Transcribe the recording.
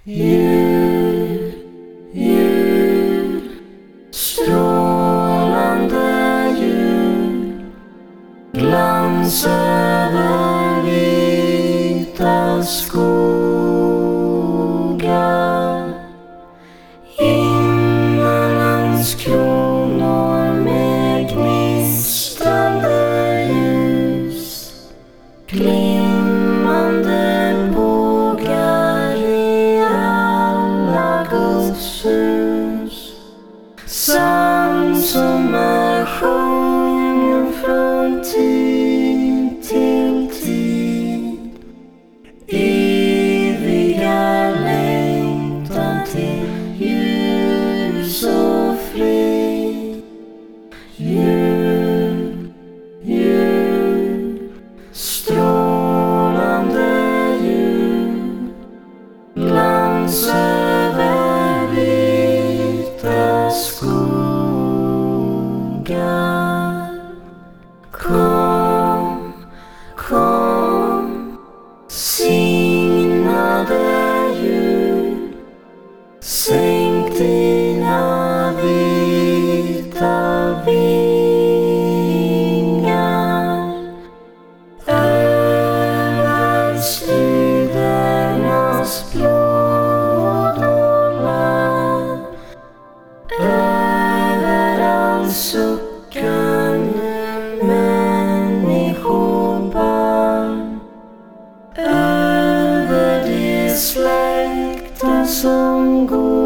Jul, jul, strålande jul, glans över vita skogar, himmelens kronor med gnistrande ljus, glimmande bågar i alla Guds hus. Psalm som är sjungen från tid till tid, eviga längtan till ljus och frid. Jul, jul, strålande jul, glans över vita skogar. Kom, kom, signade jul, sänk dina vita vingar över stridernas blådålar, över all suckande människobarn, över de släkter som går